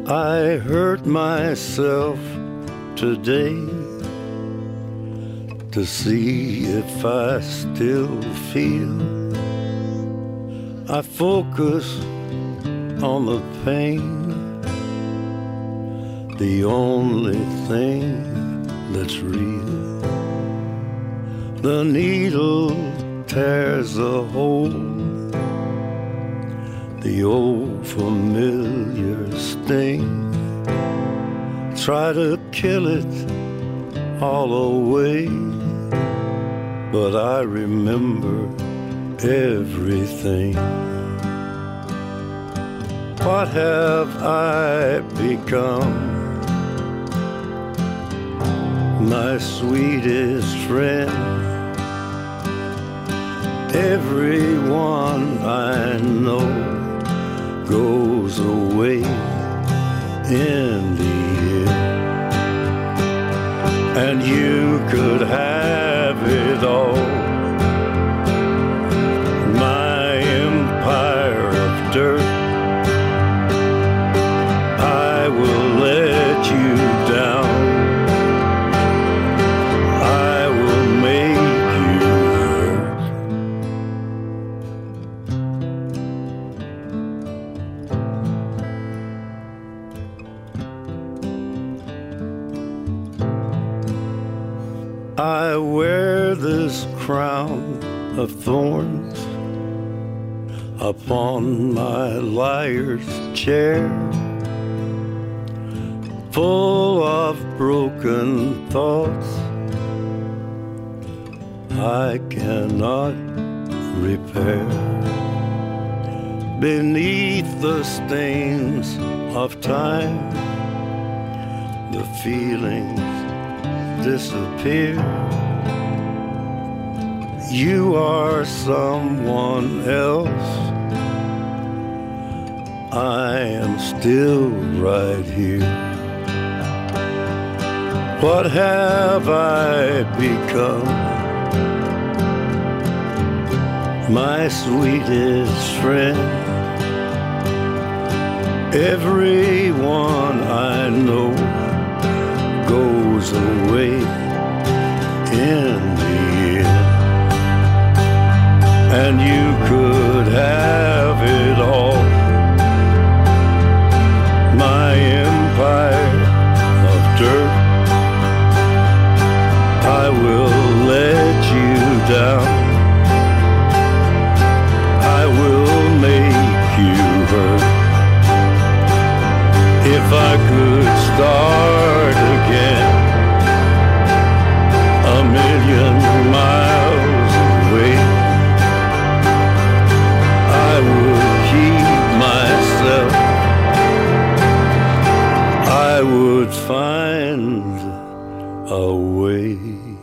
I hurt myself today to see if I still feel. I focus on the pain, the only thing that's real. The needle tears a hole, the old familiar sting. Try to kill it all away, but I remember everything. What have I become? My sweetest friend. Everyone I know goes away in the end, and you could have it all. My empire of dirt, I will let you down. I will make you hurt. I wear this crown of thorns upon my liar's chair, full of broken thoughts I cannot repair. Beneath the stains of time, the feelings disappear. You are someone else, I am still right here. What have I become? My sweetest friend. Everyone I know goes away in the end, and you could have it all. My empire of dirt, I will let you down. I will make you hurt. If I could start again, a million miles away, I would keep myself. I would find a way.